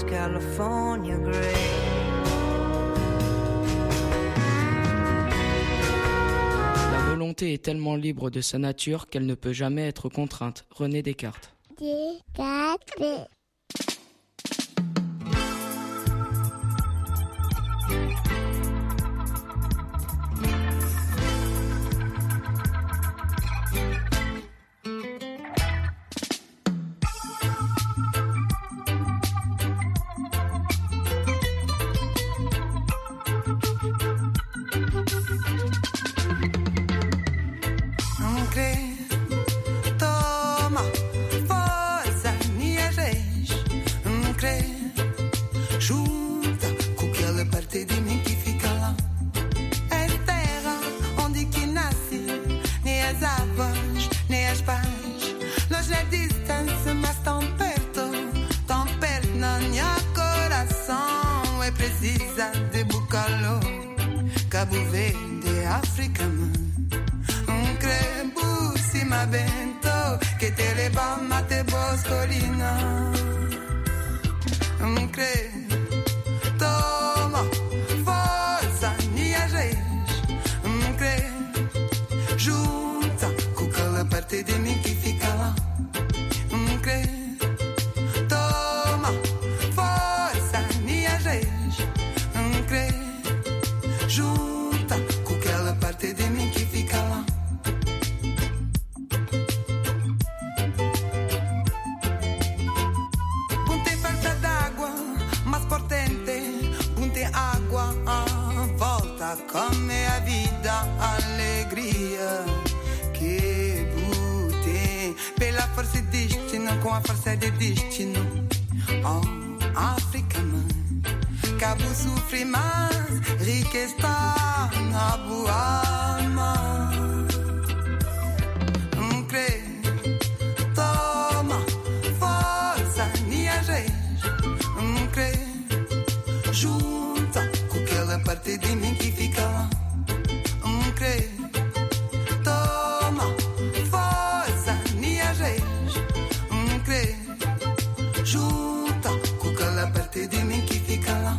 was California gray. La volonté est tellement libre de sa nature qu'elle ne peut jamais être contrainte. René Descartes. Descartes. Cabo Verde, África, crepúsima vento que te leva mate boscolina. Toma força, minha gente. Junta com aquela parte de mim que fica lá. Toma força, minha gente. Junta com aquela parte de mim que fica lá. Ponte falta d'água, mas potente. Ponte água à volta, come a vida, alegria que bute pela força de destino, com a força de destino. Oh, África, Cabo sofre mais, rica está na boa mão. Toma força, minha gente. Junta com aquela parte de mim que fica lá. Toma força, minha gente. Junta com aquela parte de mim que fica lá.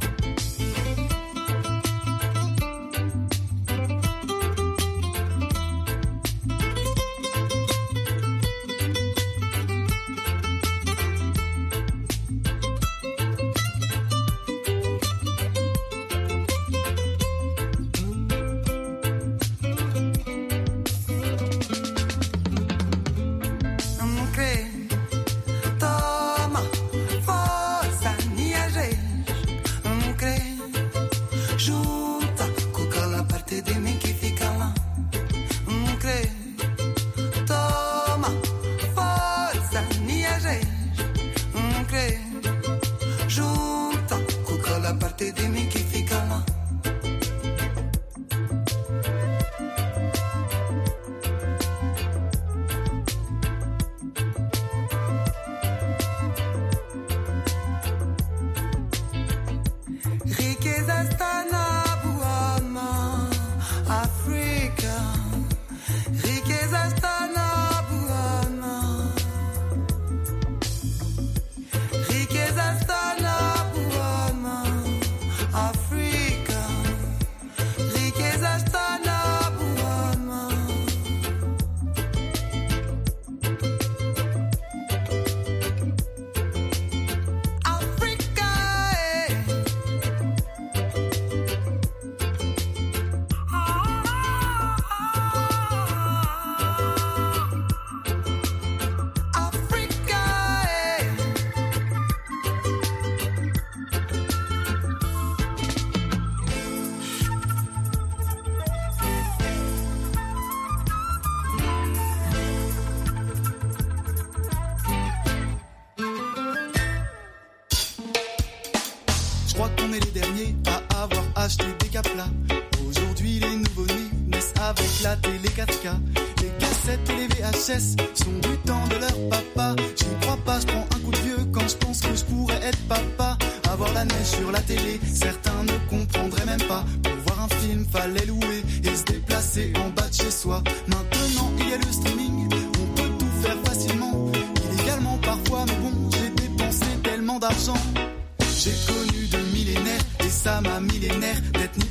Je crois qu'on est les derniers à avoir acheté des caplas. Aujourd'hui les nouveaux-nés naissent avec la télé 4K. Les cassettes et les VHS sont du temps de leur papa. J'y crois pas, je prends un coup de vieux quand je pense que je pourrais être papa. Avoir la neige sur la télé, certains ne comprendraient même pas. Pour voir un film, fallait louer et se déplacer en bas de chez soi. Maintenant il y a le streaming, on peut tout faire facilement. Illégalement parfois, mais bon, j'ai dépensé tellement d'argent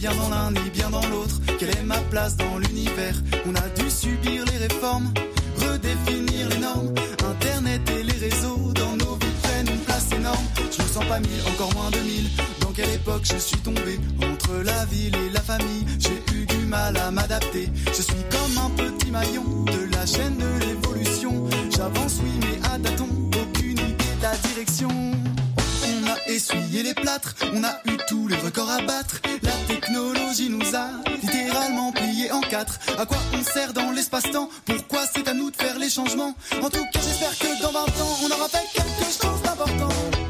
bien dans l'un ni bien dans l'autre. Quelle est ma place dans l'univers? On a dû subir les réformes, redéfinir les normes. Internet et les réseaux dans nos vies prennent une place énorme. Je me sens pas 1000, encore moins 2000. Dans quelle époque je suis tombé? Entre la ville et la famille, j'ai eu du mal à m'adapter. Je suis comme un petit maillon de la chaîne de l'évolution. J'avance oui mais à tâtons, aucune idée de la direction. On a essuyé les plâtres, on a eu tous les records à battre. La technologie nous a littéralement pliés en quatre. À quoi on sert dans l'espace-temps? Pourquoi c'est à nous de faire les changements? En tout cas j'espère que dans 20 ans on aura fait quelque chose d'important.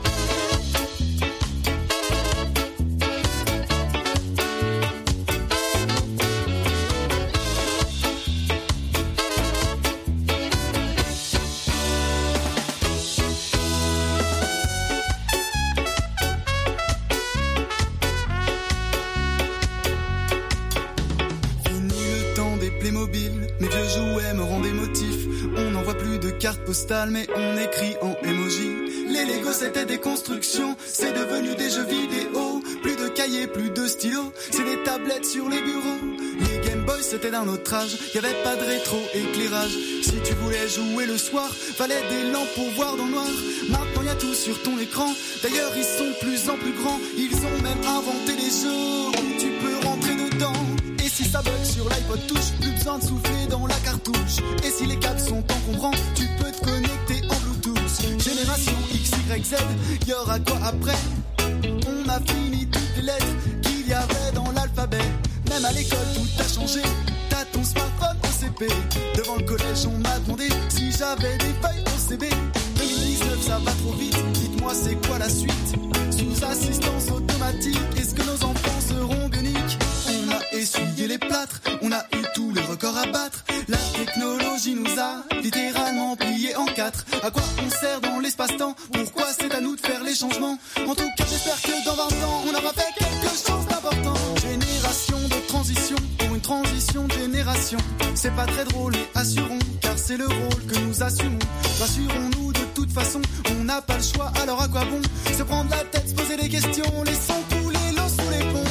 Mes vieux jouets me rendent émotif. On n'envoie plus de cartes postales mais on écrit en emoji. Les Legos c'était des constructions, c'est devenu des jeux vidéo. Plus de cahiers, plus de stylos, c'est des tablettes sur les bureaux. Les Game Boy c'était d'un autre âge, y'avait pas de rétro-éclairage. Si tu voulais jouer le soir, fallait des lampes pour voir dans le noir. Maintenant y'a tout sur ton écran, d'ailleurs ils sont de plus en plus grands. Ils ont même inventé des jeux où tu peux rentrer dedans. Et si ça bug sur l'iPod touche, plus besoin de souffler dans la cartouche. Et si les câbles sont encombrants, tu peux te connecter en Bluetooth. Génération X, Y, Z, y'aura quoi après? On a fini toutes les lettres qu'il y avait dans l'alphabet. Même à l'école tout a changé, t'as ton smartphone au CP. Devant le collège on m'a demandé si j'avais des feuilles au CB. 2019 ça va trop vite, dites-moi c'est quoi la suite? Sous assistance automatique, est-ce que nos enfants seront bioniques? On a essuyé les plâtres, on a eu tous les records à battre. La technologie nous a littéralement pliés en quatre. À quoi on sert dans l'espace-temps? Pourquoi c'est à nous de faire les changements? En tout cas j'espère que dans 20 ans on aura fait quelque chose d'important. Génération de transition, pour une transition de génération. C'est pas très drôle et assurons, car c'est le rôle que nous assumons. Rassurons-nous de toute façon, on n'a pas le choix, alors à quoi bon se prendre la tête, se poser des questions, laissons couler l'eau sous les ponts.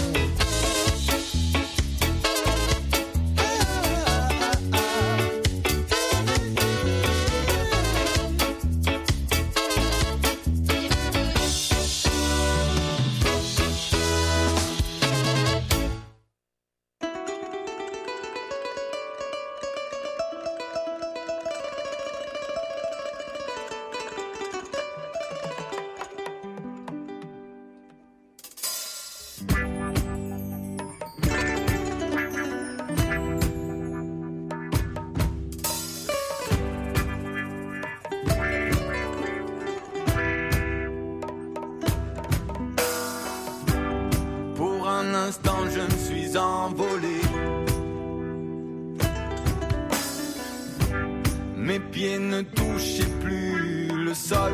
Mes pieds ne touchaient plus le sol.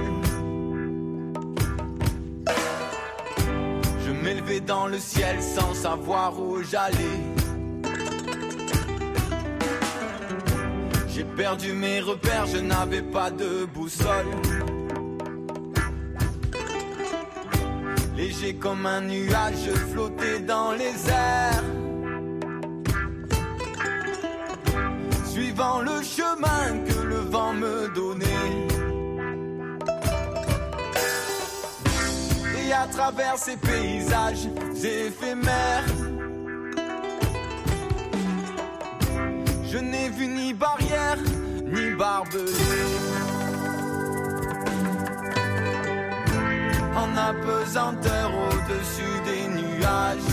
Je m'élevais dans le ciel sans savoir où j'allais. J'ai perdu mes repères, je n'avais pas de boussole. Léger comme un nuage, je flottais dans les airs. Suivant le chemin que le vent me donnait. Et à travers ces paysages éphémères, je n'ai vu ni barrière, ni barbelé. En apesanteur au-dessus des nuages,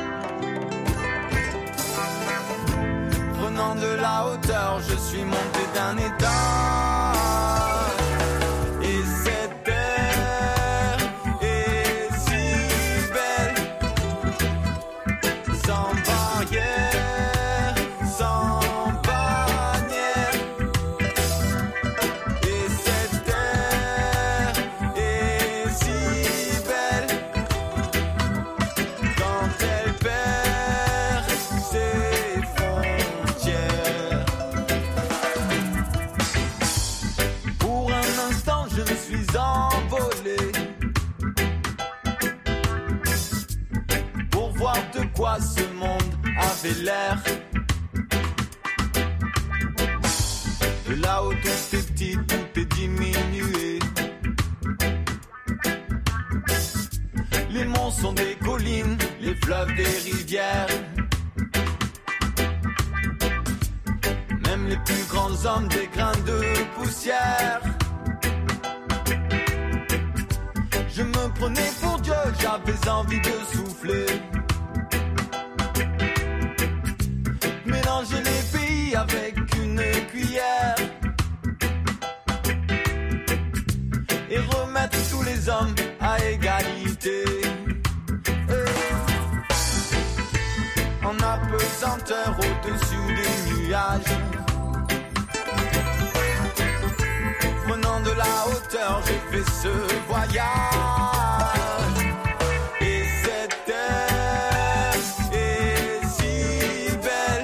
prenant de la hauteur, je suis monté d'un étage. Et cette terre est si belle, sans barrière, sans bannière. Et cette terre est si belle, quand elle perd ses frontières. sont des collines, les fleuves des rivières. Même les plus grands hommes des grains de poussière. Je me prenais pour Dieu, j'avais envie de souffler. Mélanger les pays avec une cuillère. Et remettre tous les hommes à égalité. En apesanteur au-dessus des nuages. Prenant de la hauteur, j'ai fait ce voyage. Et cette terre est si belle,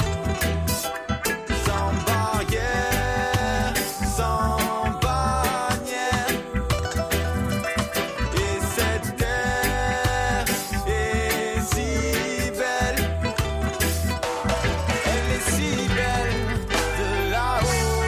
sans barrière, sans bannière. Et cette terre est si belle, elle est si belle de là-haut.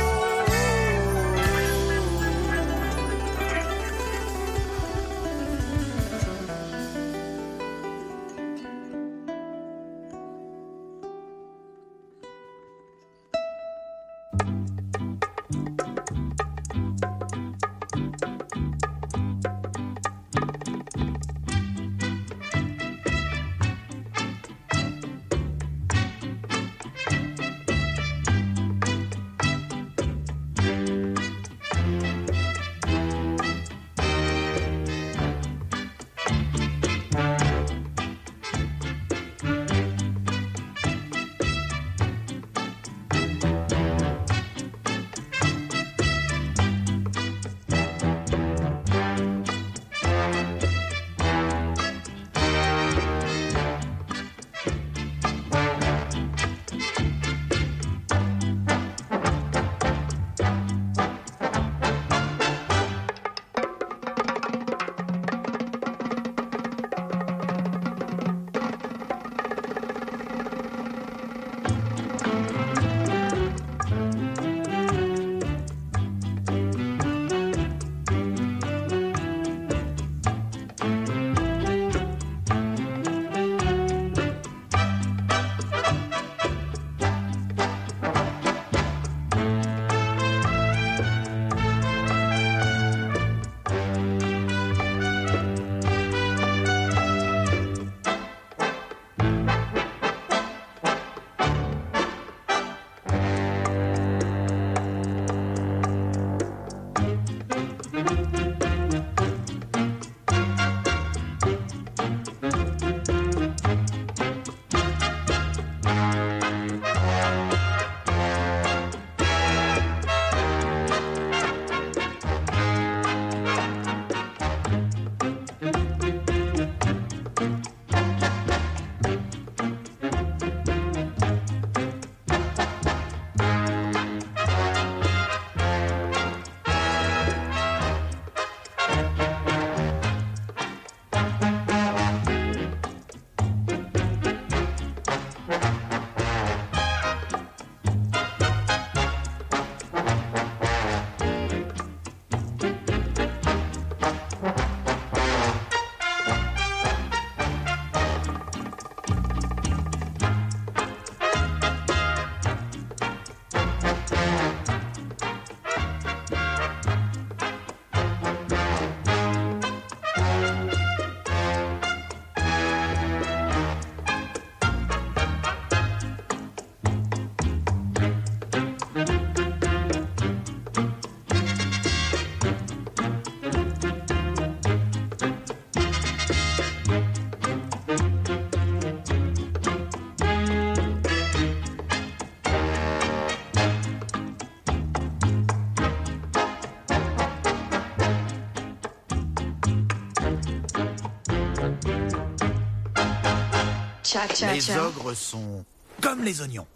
Les ogres sont comme les oignons.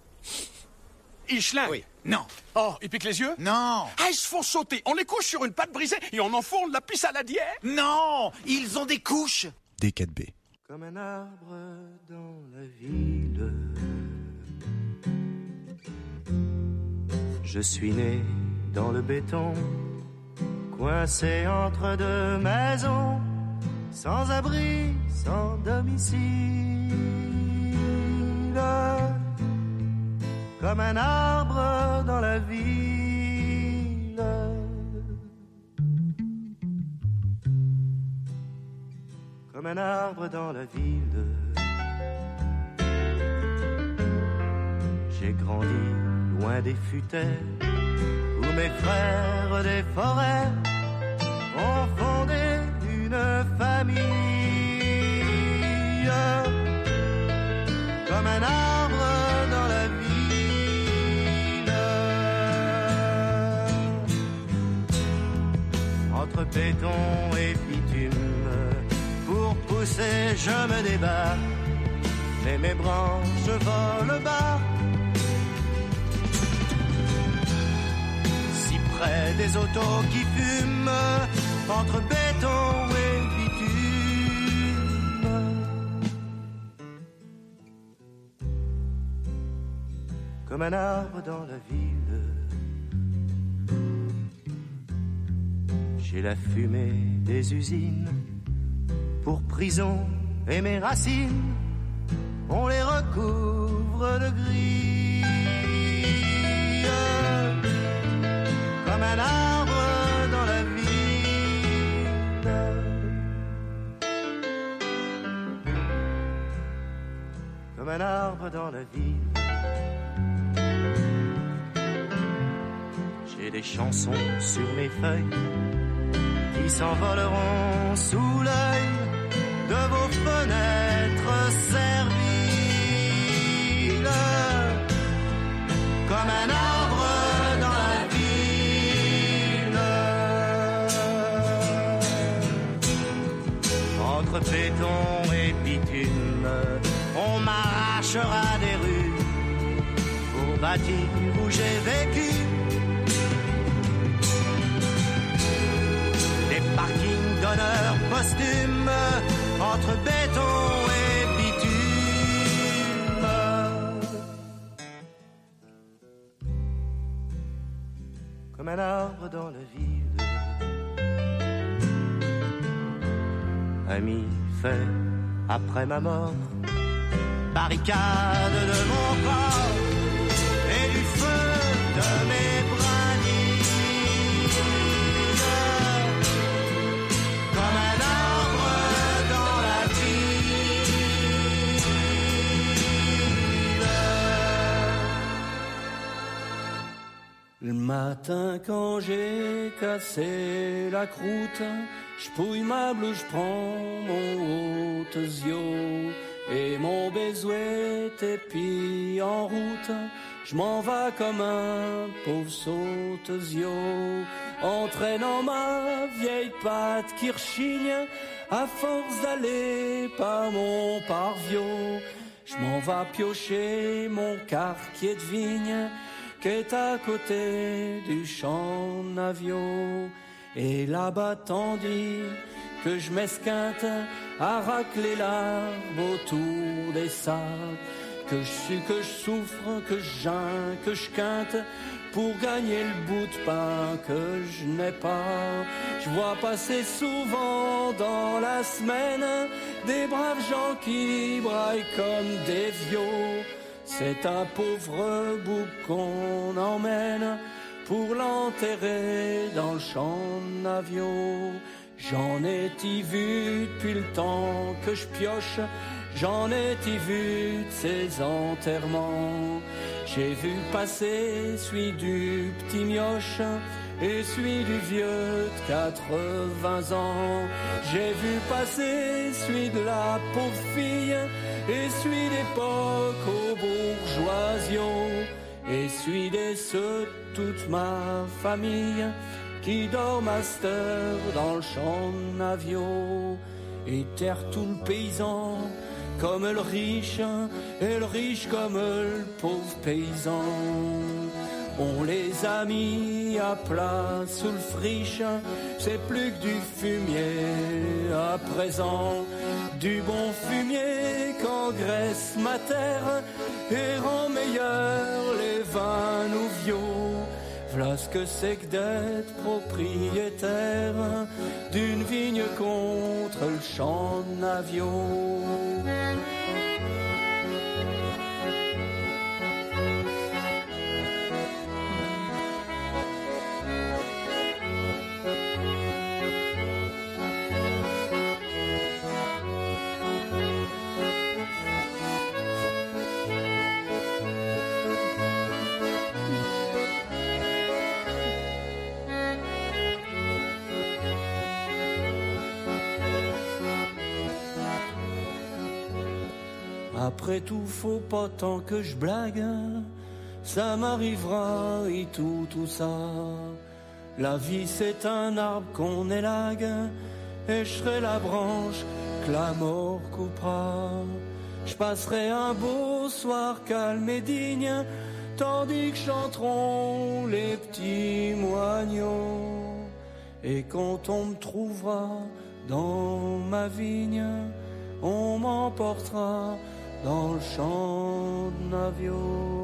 Ils schlinguent. Oui. Non. Oh, ils piquent les yeux? Non. Ah, ils se font sauter. On les couche sur une pâte brisée et on enfourne la pisse à la dière? Non. Ils ont des couches. Des 4B. Comme un arbre dans la ville, je suis né dans le béton, coincé entre deux maisons, sans abri, sans domicile, comme un arbre dans la ville. Comme un arbre dans la ville. J'ai grandi loin des futaies, où mes frères des forêts ont fondé une famille. Comme un arbre dans la ville. Entre béton et bitume, pour pousser je me débat, mais mes branches volent bas. Si près des autos qui fument, entre béton et bitume. Comme un arbre dans la ville. J'ai la fumée des usines pour prison et mes racines, on les recouvre de gris. Comme un arbre dans la ville. Comme un arbre dans la ville. J'ai des chansons sur mes feuilles qui s'envoleront sous l'œil de vos fenêtres serviles. Comme un arbre dans la ville. Entre béton et bitume, on m'arrachera des rues pour bâtir où j'ai vécu. Parking d'honneur posthume entre béton et bitume. Comme un arbre dans la ville. Ami fait après ma mort, barricade de mon corps et du feu de mes bras. Le matin quand j'ai cassé la croûte, j'pouille ma blouse, j'prends mon haute-zio et mon bézouet et puis en route, j'm'en vais comme un pauvre saute-zio, entraînant ma vieille patte qui rechigne à force d'aller par mon parvio. J'm'en vais piocher mon quartier de vigne qui est à côté du champ Navio. Et là-bas, tandis que je m'esquinte à racler l'arbre autour des sables, que je sue, que je souffre, que je geins, que je quinte pour gagner le bout de pain que je n'ai pas. Je vois passer souvent dans la semaine des braves gens qui braillent comme des vieux. C'est un pauvre bouc qu'on emmène pour l'enterrer dans le champ Navio. J'en ai-y vu depuis le temps que je pioche, j'en ai-y vu de ces enterrements. J'ai vu passer celui du petit mioche et celui du vieux de 80 ans. J'ai vu passer celui de la pauvre fille et celui d'époque au bourgeoisio et celui des ceux de toute ma famille qui dorment à cette heure dans le champ Navio. Et terre tout le paysan comme le riche et le riche comme le pauvre paysan. On les a mis à plat sous le friche, c'est plus que du fumier à présent. Du bon fumier qu'engraisse ma terre et rend meilleur les vins nouveaux. V'là ce que c'est que d'être propriétaire d'une vigne contre le champ de Navio. Après tout, faut pas tant que je blague, ça m'arrivera et tout ça. La vie c'est un arbre qu'on élague, et je serai la branche que la mort coupera. Je passerai un beau soir calme et digne, tandis que chanteront les petits moignons. Et quand on me trouvera dans ma vigne, on m'emportera dans le champ de Navio.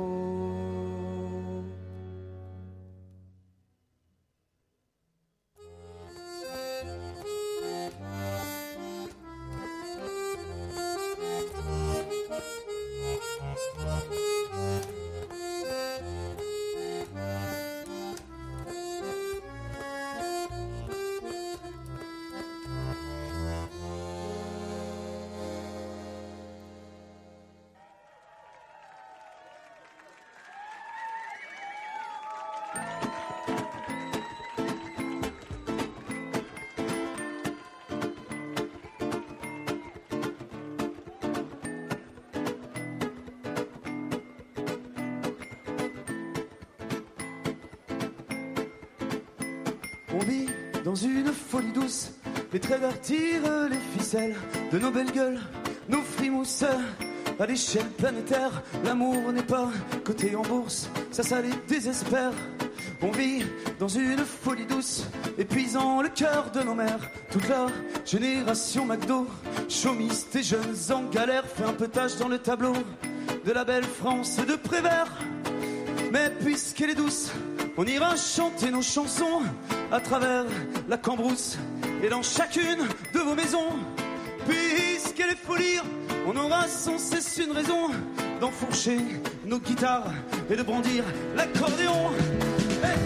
On vit dans une folie douce, les traders tirent les ficelles de nos belles gueules, nos frimousses. À l'échelle planétaire, l'amour n'est pas coté en bourse, ça les désespère. On vit dans une folie douce, épuisant le cœur de nos mères. Toute la génération McDo, chômiste et jeunes en galère, fait un peu tâche dans le tableau de la belle France de Prévert. Mais puisqu'elle est douce, on ira chanter nos chansons à travers la Cambrousse et dans chacune de vos maisons. Puisqu'elle est folie, on aura sans cesse une raison d'enfourcher nos guitares et de brandir l'accordéon. Hey!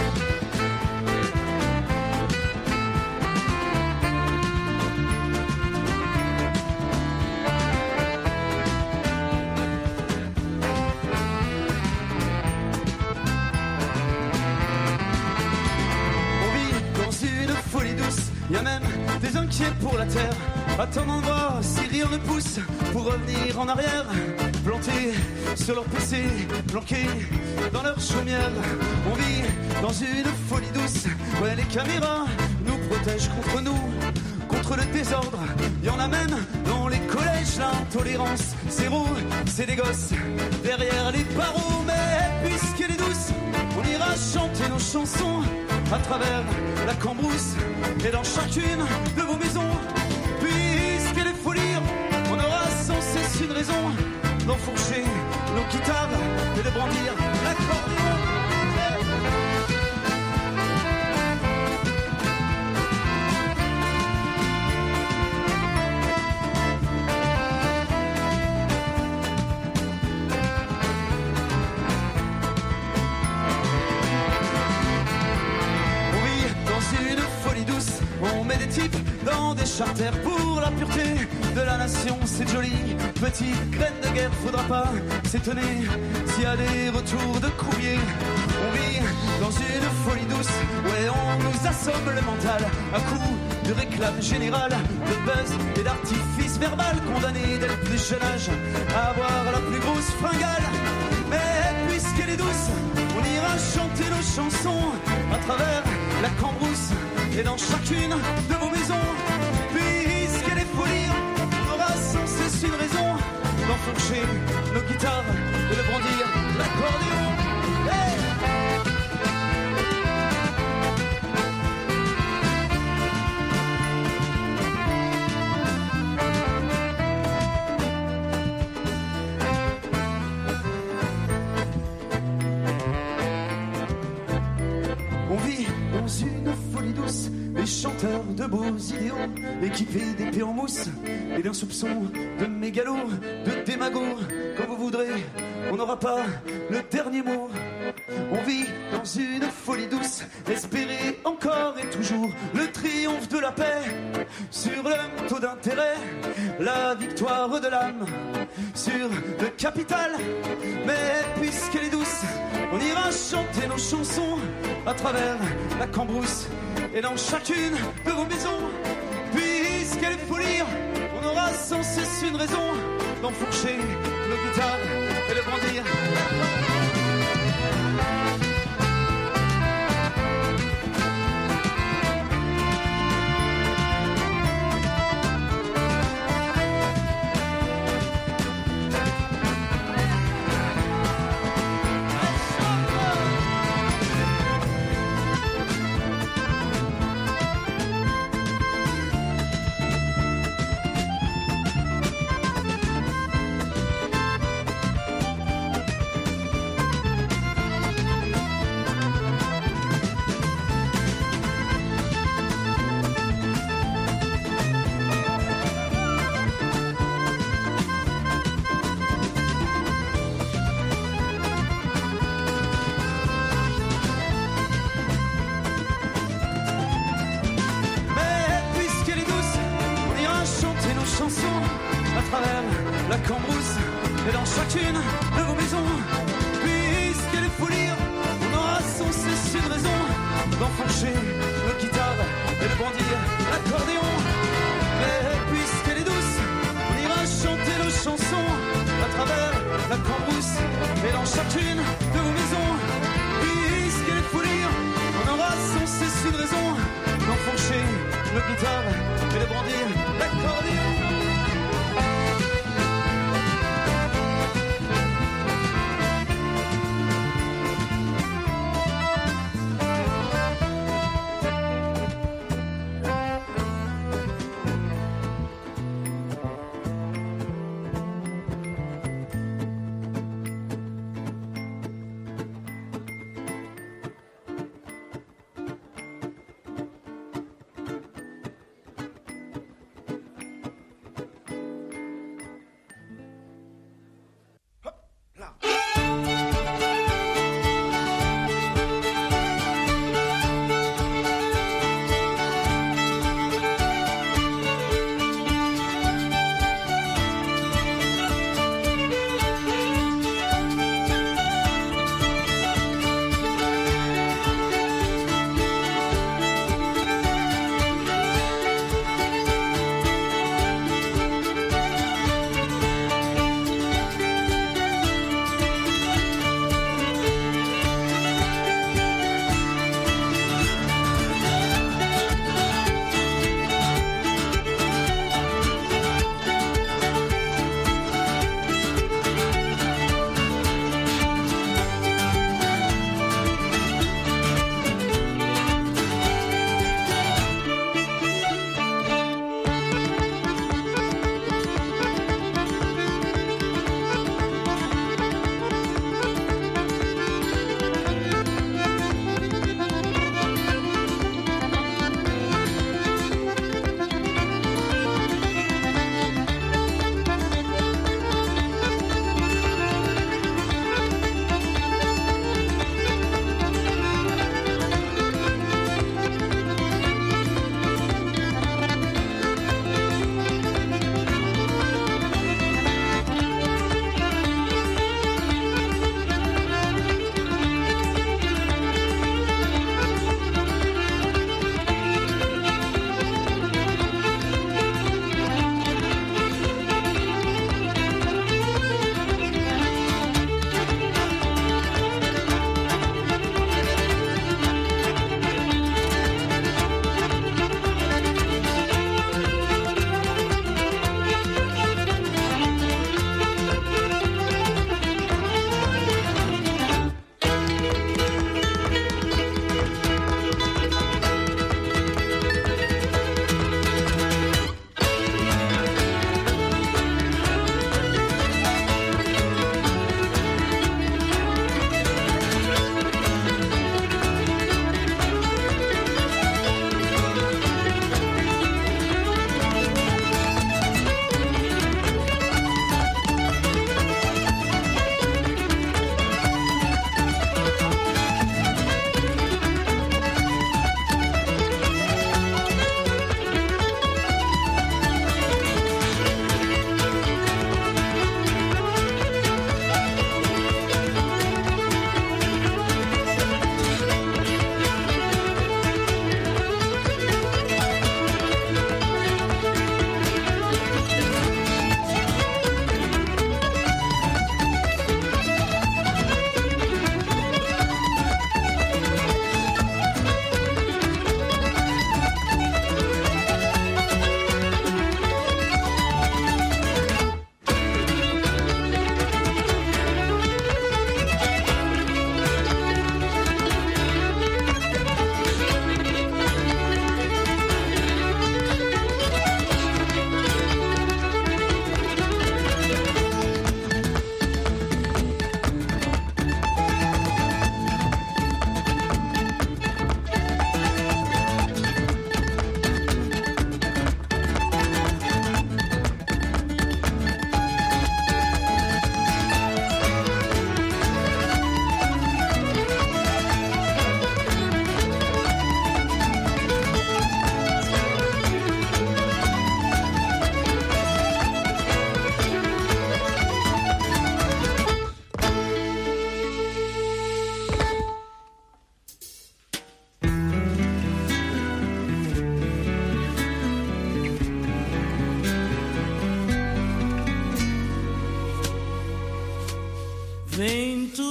Y a même des inquiets pour la terre, attendant de voir si rien ne pousse pour revenir en arrière, plantés sur leur PC, planqués dans leur chaumière. On vit dans une folie douce, ouais les caméras nous protègent contre nous, contre le désordre. Y en a même dans les collèges, l'intolérance zéro, c'est des gosses derrière les barreaux. Mais puisqu'elle est douce, on ira chanter nos chansons à travers la Cambrousse et dans chacune de vos maisons. Puisqu'elle est folie, on aura sans cesse une raison d'enfourcher nos guitares et de brandir l'accordéon. On met des types dans des charters pour la pureté de la nation. C'est joli, petite graine de guerre, faudra pas s'étonner s'il y a des retours de courrier. On vit dans une folie douce, ouais on nous assomme le mental à coups de réclame générale, de buzz et d'artifice verbal, condamnés dès le plus jeune âge à avoir la plus grosse fringale. Mais puisqu'elle est douce, on ira chanter nos chansons à travers la Cambrousse et dans chacune de vos maisons. Puisqu'elle est folie, on aura sans cesse une raison d'enfourcher nos guitares et de brandir l'accordéon. Hey! dans une folie douce, des chanteurs de beaux idéaux, équipés d'épées en mousse et d'un soupçon de mégalo, de démago. Comme vous voudrez, on n'aura pas le dernier mot. On vit dans une folie douce, espérer encore et toujours le triomphe de la paix sur le taux d'intérêt, la victoire de l'âme sur le capital. Mais puisqu'elle est douce, on ira chanter nos chansons à travers la Cambrousse et dans chacune de vos maisons. Puisqu'elle est folie, on aura sans cesse une raison d'enfourcher nos guitares et de brandir la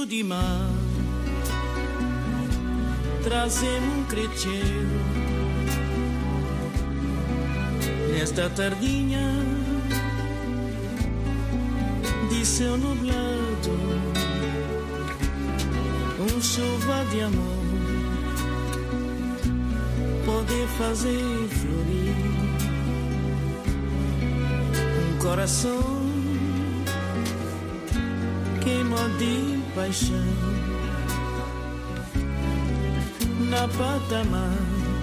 de mar, trazemos crecheiro nesta tardinha de céu nublado, chuva de amor pode fazer florir coração queima de paixão na patamar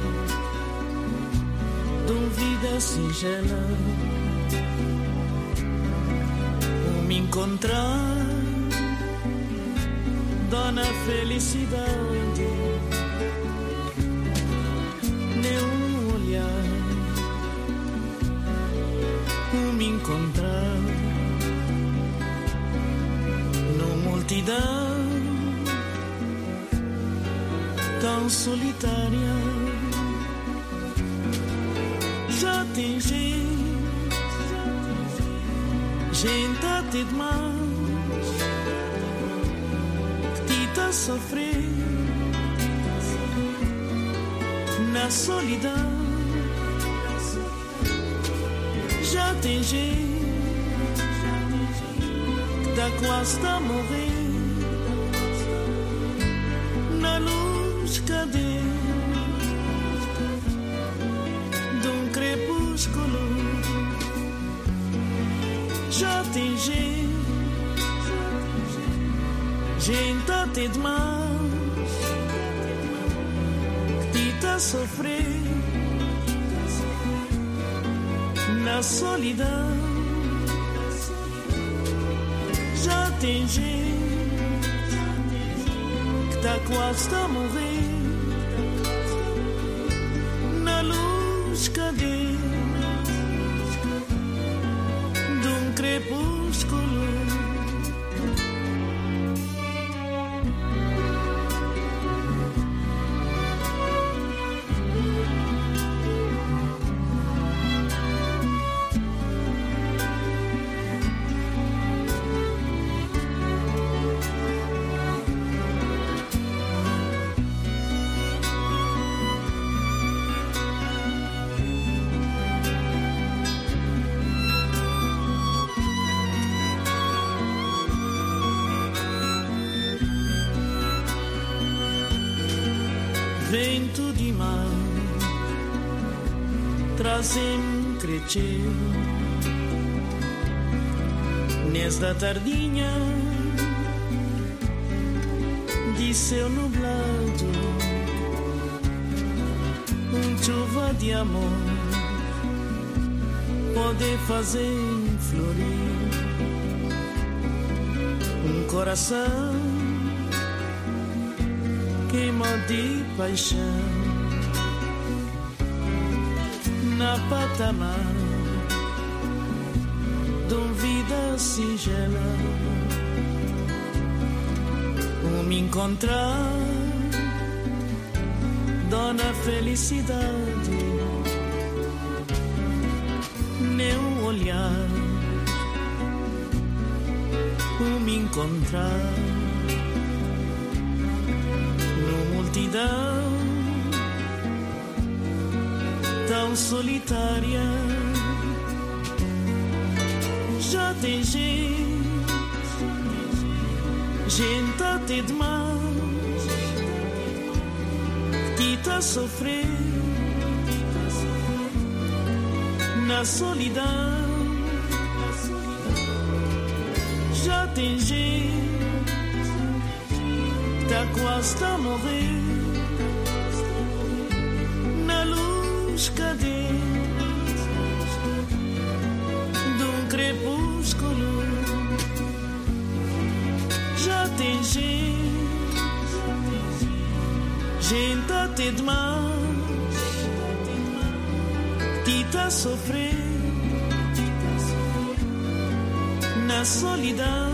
de uma vida singela. Me encontrar dona felicidade, nenhum olhar me encontrar numa multidão tão solitária. Já tem gente até demais que te tá sofrer na solidão. Já tem gente que tá quase a morrer na luz cadê de um crepúsculo. Já tem gente até demais que te tá sofrer na solidão. Já tem gente que tá quase a morrer na luz cadê de um crepúsculo. Vento de mar trazem crecheiro nesta tardinha de céu nublado, chuva de amor pode fazer florir coração queima de paixão na patamar de uma vida singela. Me encontrar dona felicidade, nenhum olhar me encontrar multidão tão solitária. Já tem gente até demais que tá sofrer na solidão. Já tem gente tá quase a morrer na luz cadê de um crepúsculo. Já tem gente até demais que tá sofrer na solidão.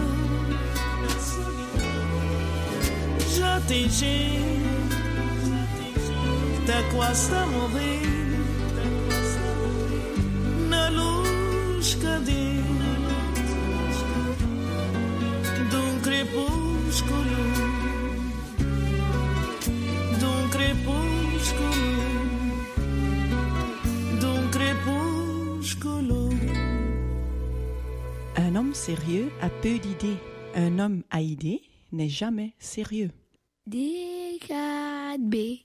Já tem gente que tá quase a morrer na luz cadê de um crepúsculo. crépuscolo, d'un crépuscolo, d'un crépuscolo. Un homme sérieux a peu d'idées. Un homme à idées n'est jamais sérieux. D4B.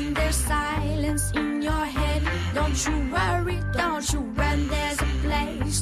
Don't you worry, don't you run, there's a place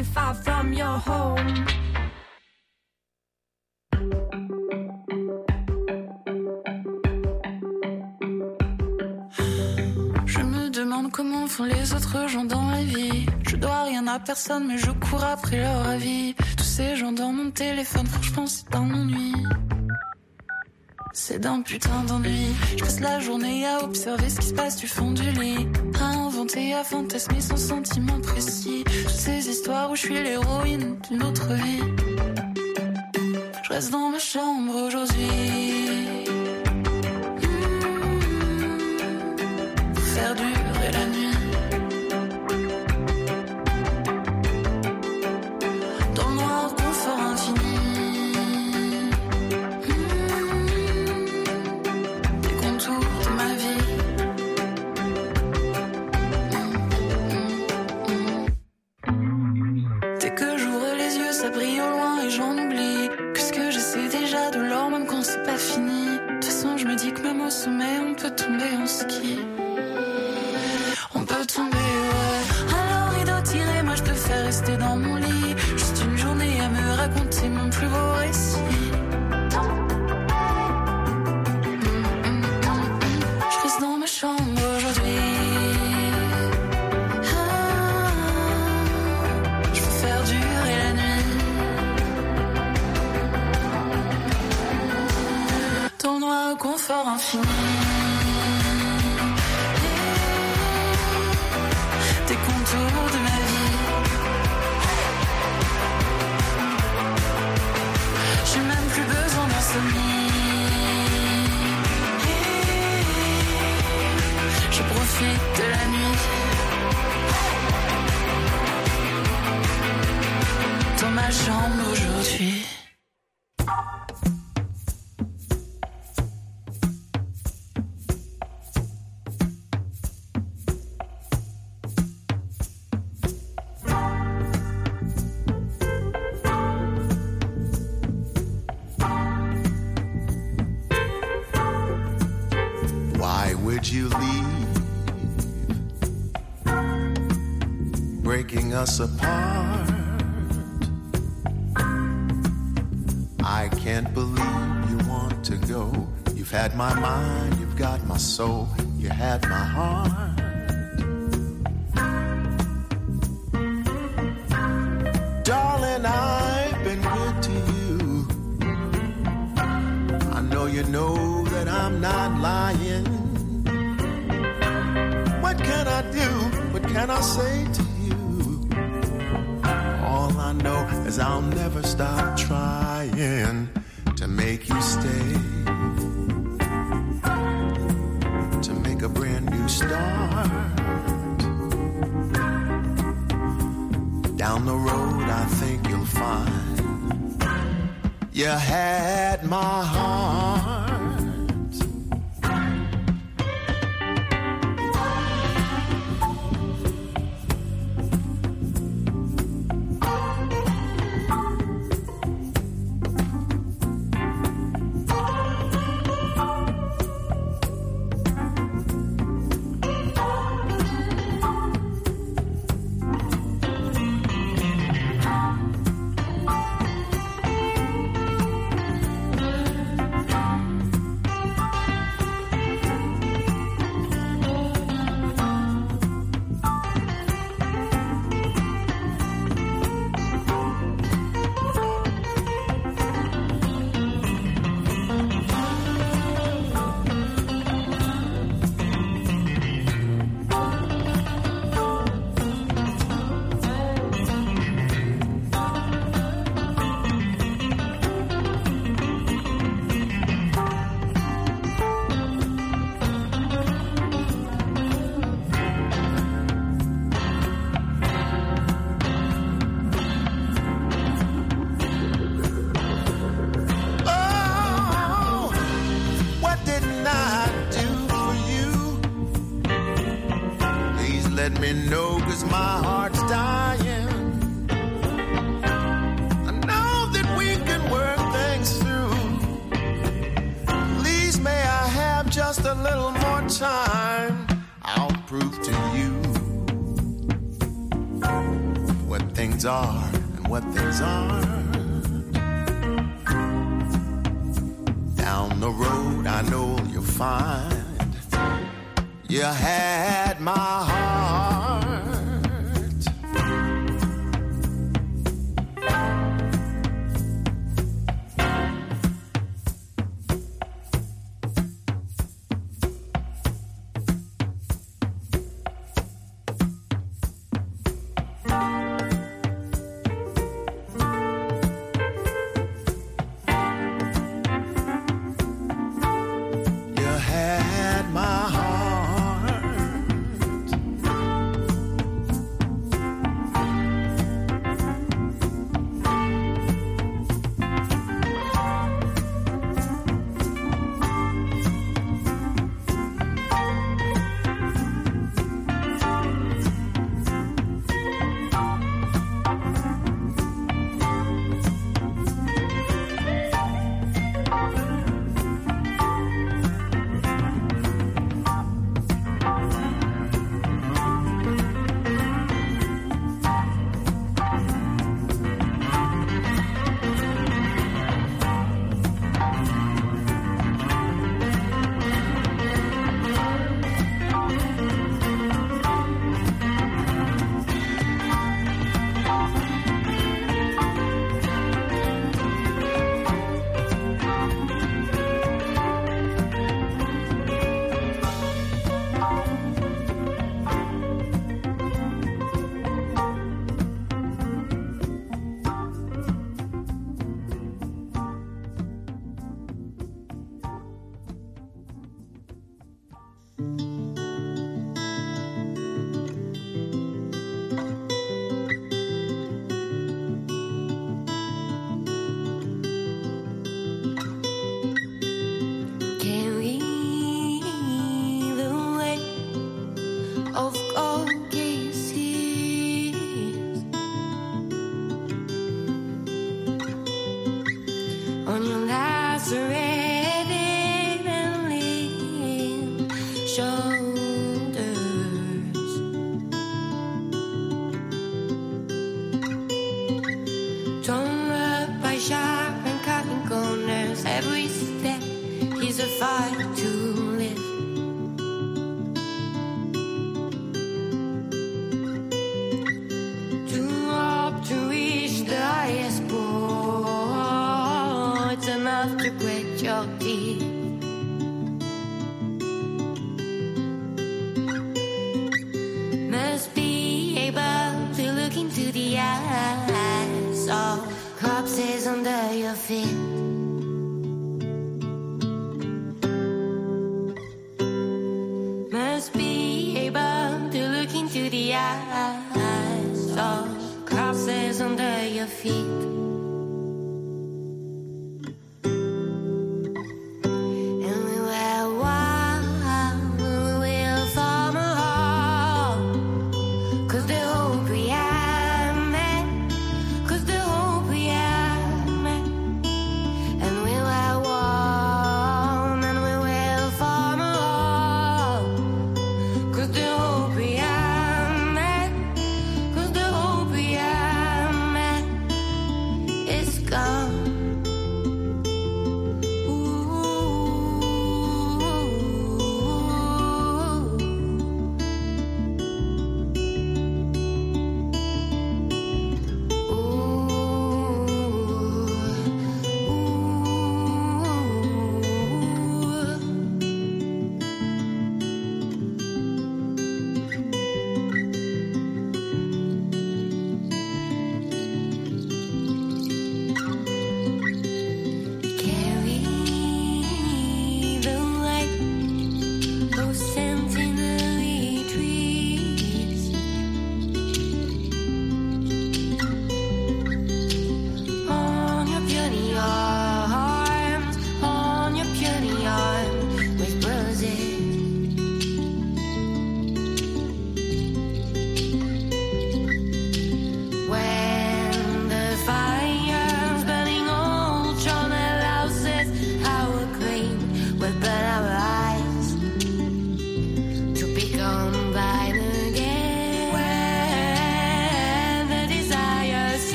live far from your home. Je me demande comment font les autres gens dans la vie. Je dois rien à personne mais je cours après leur avis. Tous ces gens dans mon téléphone, franchement c'est un ennui. C'est d'un putain d'ennui. Je passe la journée à observer ce qui se passe du fond du lit, à inventer, à fantasmer sans sentiment précis. Toutes ces histoires où je suis l'héroïne d'une autre vie. Je reste dans ma chambre aujourd'hui, pour faire durer la nuit. Dans le noir, confort infini. Sommet, on peut tomber en ski. On peut tomber, ouais. Alors rideau tiré, moi je préfère rester dans mon lit. Juste une journée à me raconter mon plus beau récit. Je reste dans ma chambre aujourd'hui. Je veux faire durer la nuit. Dans le noir, confort infini. Des contours de ma vie. J'ai même plus besoin d'insomnie. Je profite de la nuit. Dans ma chambre aujourd'hui. Us apart. I can't believe you want to go. You've had my mind, you've got my soul, you had my heart. Darling, I've been good to you. I know you know that I'm not lying. What can I do? What can I say to you? All I know is I'll never stop trying to make you stay, to make a brand new start. Down the road I think you'll find you had my heart. let me know, 'cause my heart's dying. I know that we can work things through. Please may I have just a little more time. I'll prove to you what things things are and what things aren't. Down the road I know you'll find you had my heart.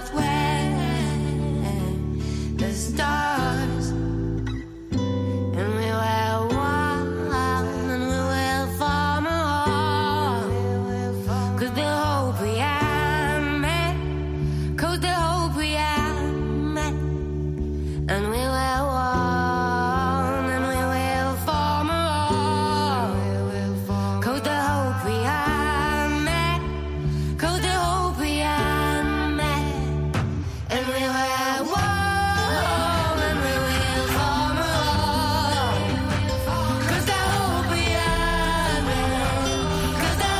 out where the stars, and we were one, and we will form a wall. Cause the hope we had met, cause the hope we had met, and we were one, and we will form a wall. Cause the hope we had met, cause the hope we had met, and we were one, and we will form a wall. Cause the hope we had met, cause the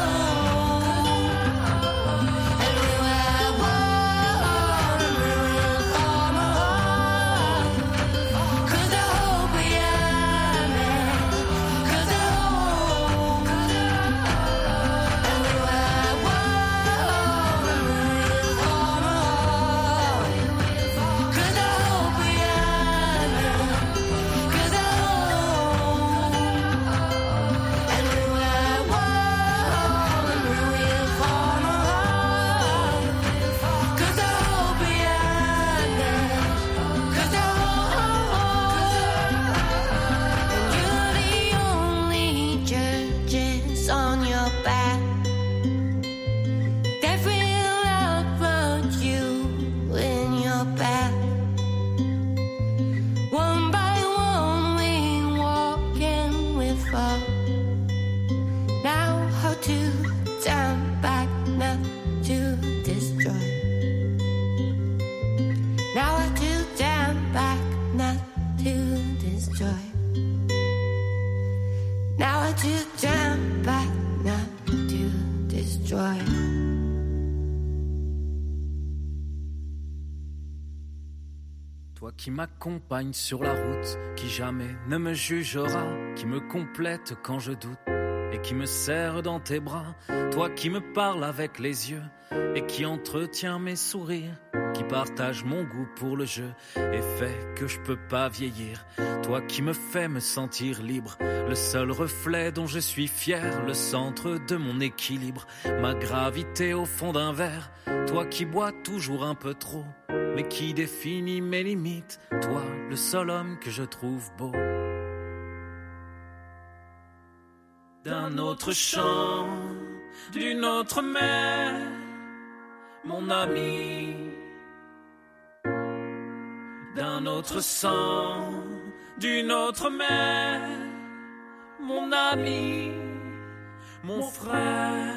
hope, and we were one, and we will form a wall. Cause the hope we had met, cause the hope, and we were one, and we will form a wall. Cause the hope we had met, cause the hope, and we were one, and we will form a wall. Cause the hope we had met, cause the hope, and you're the only churches on your back that will outrun you in your back. One by one we walk and we fall. Now how to turn back, not to destroy. Now how to turn back, not to destroy. Now how to turn back, not to destroy. Toi qui m'accompagne sur la route, qui jamais ne me jugera, qui me complète quand je doute et qui me serre dans tes bras. Toi qui me parles avec les yeux et qui entretient mes sourires, qui partage mon goût pour le jeu et fait que je peux pas vieillir. Toi qui me fais me sentir libre, le seul reflet dont je suis fier, le centre de mon équilibre, ma gravité au fond d'un verre. Toi qui bois toujours un peu trop, mais qui définit mes limites. Toi, le seul homme que je trouve beau. D'un autre chant, d'une autre mer, mon ami. D'un autre sang, d'une autre mer, mon ami, mon frère.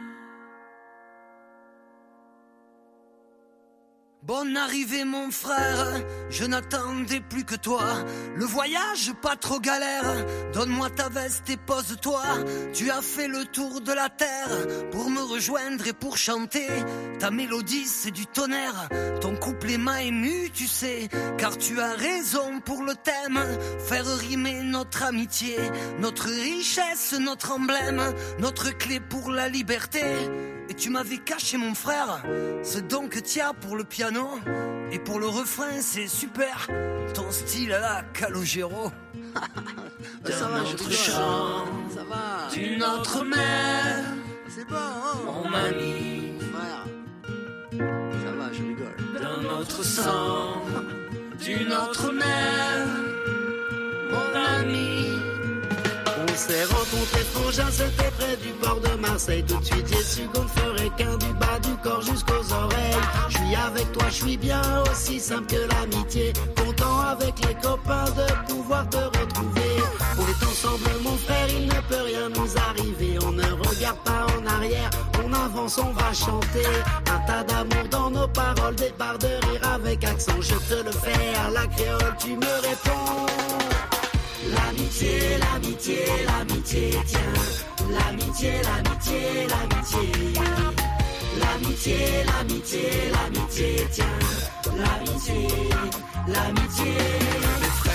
Bonne arrivée mon frère, je n'attendais plus que toi. Le voyage pas trop galère, donne-moi ta veste et pose-toi. Tu as fait le tour de la terre pour me rejoindre et pour chanter. Ta mélodie c'est du tonnerre, ton couplet m'a ému tu sais. Car tu as raison pour le thème, faire rimer notre amitié, notre richesse, notre emblème, notre clé pour la liberté. Et tu m'avais caché mon frère, ce don que t'as pour le piano. Et pour le refrain c'est super, ton style à la Calogero. Ça va, je chant, ça va. D'une autre mer, c'est bon, hein, mon ami. Frère, ça va, je rigole. D'un autre sang, d'une autre mer, mon ami. On s'est rencontrés frangin, c'était près du port de Marseille. Tout de suite j'ai su qu'on ne ferait qu'un, du bas du corps jusqu'aux oreilles. Je suis avec toi, je suis bien, aussi simple que l'amitié. Content avec les copains de pouvoir te retrouver. On est ensemble mon frère, il ne peut rien nous arriver. On ne regarde pas en arrière, on avance, on va chanter. Un tas d'amour dans nos paroles, des barres de rire avec accent. Je te le fais à la créole, tu me réponds. L'amitié, l'amitié, l'amitié, tiens. L'amitié, l'amitié, l'amitié. L'amitié, l'amitié, l'amitié, tiens. L'amitié, l'amitié. Mes frères,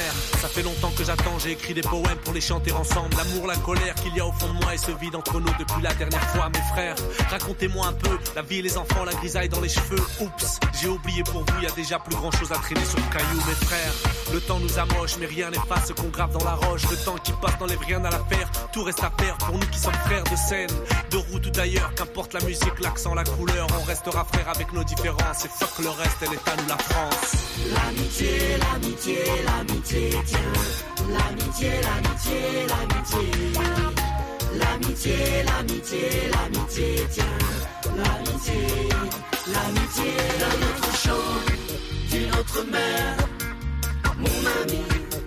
Ça fait longtemps que j'attends, j'ai écrit des poèmes pour les chanter ensemble. L'amour, la colère qu'il y a au fond de moi et ce vide entre nous depuis la dernière fois. Mes frères, racontez-moi un peu la vie et les enfants, la grisaille dans les cheveux. Oups, j'ai oublié pour vous, y a déjà plus grand chose à traîner sur le caillou. Mes frères, le temps nous amoche, mais rien n'efface ce qu'on grave dans la roche. Le temps qui passe n'enlève rien à l'affaire, tout reste à faire pour nous qui sommes frères de scène, de route ou d'ailleurs. Qu'importe la musique, l'accent, la couleur, on restera frères avec nos différences. Et fuck le reste, elle est à nous la France. L'amitié, l'amitié, l'amitié, tiens. L'amitié, l'amitié, l'amitié. L'amitié, l'amitié, l'amitié, tiens. L'amitié, l'amitié. D'un autre champ, d'une autre mer, mon ami.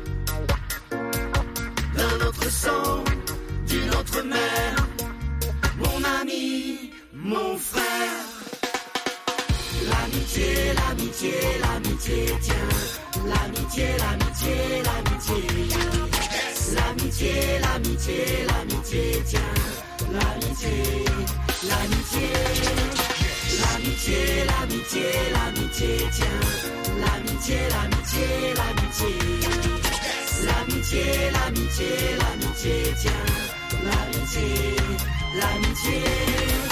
D'un autre sang, d'une autre mer, mon ami, mon frère. L'amitié, l'amitié, l'amitié, tiens. L'amitié, l'amitié, l'amitié. L'amitié, l'amitié, l'amitié, tiens. L'amitié, l'amitié. L'amitié, l'amitié, l'amitié, tiens. L'amitié, l'amitié, l'amitié. L'amitié, l'amitié, l'amitié, tiens. L'amitié, l'amitié.